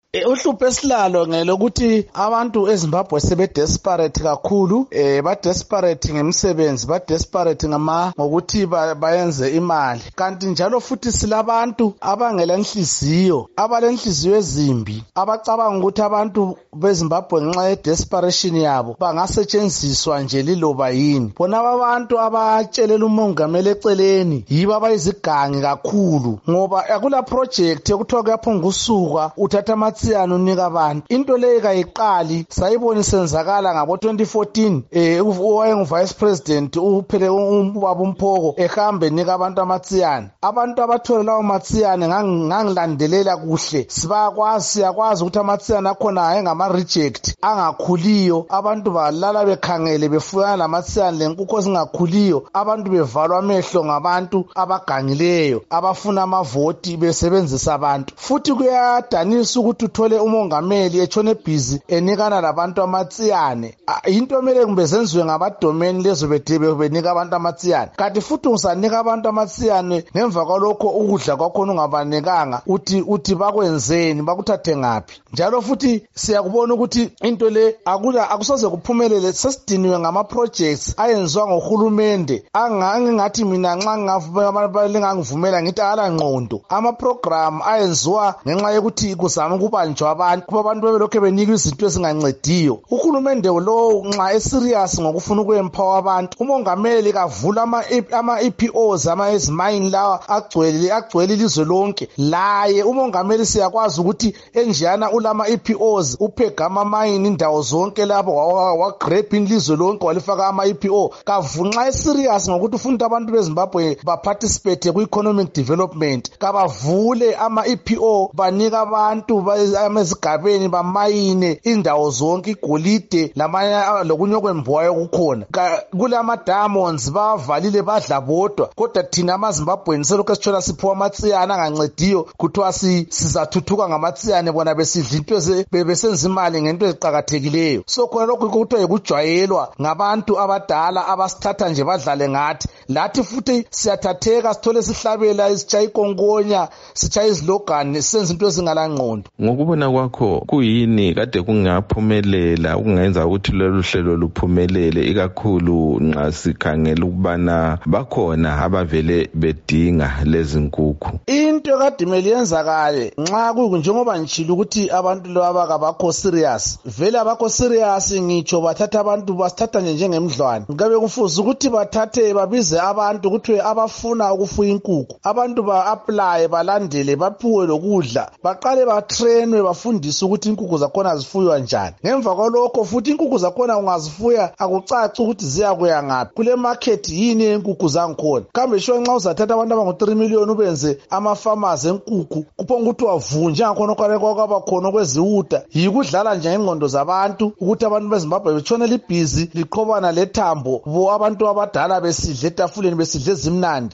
Uhlupho esilalo ngelokuthi abantu eZimbabwe sebe desperate kakhulu, ba desperate ngemisebenzi, ba desperate ngokuthi bayenze imali. Kanti njalo futhi silabantu abangela inhliziyo, abalenhliziyo ezimbi, abacabanga ukuthi abantu beZimbabwe ngenxa ye desperation yabo bangasetshenziswa nje liloba yini. Bona abantu abatshelela umongameli eceleni yibo abayizigangi kakhulu, ngoba akula project yokuthiwa kuyaphonga usuka uthatha amatsiyano unika abantu. Into leyo kayiqali sayibona isenzakala ngabo 2014, owayengu vice president uphele ubaba uMphoko ehambe enika abantu amatsiyane. Abantu abathola lawo matsiyane ngangilandelela kuhle, siyakwazi ukuthi amatsiyane akhona ayengama reject angakhuliyo, abantu balala bekhangele befuyana lamatsiyane lenkukhu zingakhuliyo, abantu bevalwa amehlo ngabantu abagangileyo abafuna amavoti besebenzisa abantu. Futhi kuyadanisa ukuthi uthole umongameli etshone busy enikana labantu amatsiyane. Into mele kumbe zenziwe ngabadomeni lezo benika abantu amatsiyane. Kanti futhi usanika abantu amatsiyane ngemva kwalokho ukudla kwakhona ungabanikanga, uthi bakwenzeni, bakuthathe ngaphi? Njalo futhi siyakubona ukuthi into le akusoze kuphumelele. Sesidiniwe ngama projects ayenziwa ngohulumende angathi mina nxa ngingavumela ngithi ala ngqondo. Ama program ayenziwa ngenxa yokuthi kuzama ukubanjwa abantu bebelokhe benika izinto ezingancediyo. Uhulumende lo nxa eserious ngokufuna ukuyempower abantu, umongameli kavula ama EPOs ezimine lawa agcwele ilizwe lonke. Laye umongameli siyakwazi ukuthi enjana ulama EPOs uphegama mine indawo zonke lapho wagrab ilizwe lonke walifaka ama EPO. Kavunxa eserious ngokuthi ufuna abantu beZimbabwe baparticipate ku economic development, kabavule ama EPO banika abantu ezigabeni bamayine indawo zonke, igolide lokunye okwembowayo kukhona. Kulama diamonds bavalile badla bodwa, kodwa thina amaZimbabweni selokhu sithola siphiwa amatsiyane angancediyo kuthiwa sizathuthuka ngamatsiyane, bona besidla into besenza imali ngento eziqhakathekileyo. So khona lokhu kuthiwa yikujwayelwa ngabantu abadala abasithatha nje badlale ngathi. Lathi futhi siyathatheka sithole sihlabela isitshayi konkonya, sitshayi izilogani, senza into ezingala ngqondo. Ngokubona kwakho kuyini kade kungaphumelela ukungenza ukuthi lolu hlelo luphumelele, ikakhulu nxa sikhangela ukubana bakhona abavele bedinga lezi nkukhu? Into kade mele yenzakale nxa njengoba ngitshilo ukuthi abantu laba kabakho serious, vele abakho serious. Ngitsho bathatha abantu basithatha njengemdlwane. Ngabe kufuze ukuthi bathathe babize abantu ukuthi abafuna ukufuya inkukhu, abantu ba-apply balandele baphiwe lokudla, baqale batrainwe bafundiswe ukuthi inkukhu zakhona zifuywa njani. Ngemva kwalokho futhi inkukhu zakhona ungazifuya akucaci ukuthi ziyakuya ngaphi, kule market yini yenkukhu zangikhona. Kambe sho nxa uzathatha abantu abangu3 million ubenze ama-farmers enkukhu, kuphonga ukuthi wavunje ngakhona kwaba khona kweziwuda, yikudlala nje ngengqondo zabantu ukuthi abantu beZimbabwe betshone libhizi liqhobana lethambo, bo abantu abadala besidle etafuleni besidle ezimnandi.